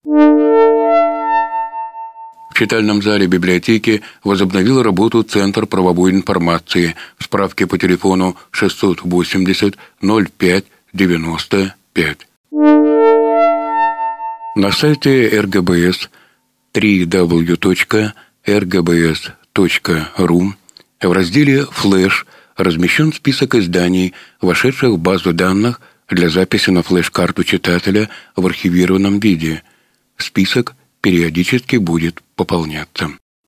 В читальном зале библиотеки возобновил работу Центр правовой информации. Справки по телефону 680 05 95. На сайте РГБС www.rgbs.ru в разделе «Флэш» размещен список изданий, вошедших в базу данных для записи на флеш-карту читателя в архивированном виде. Список периодически будет пополняться.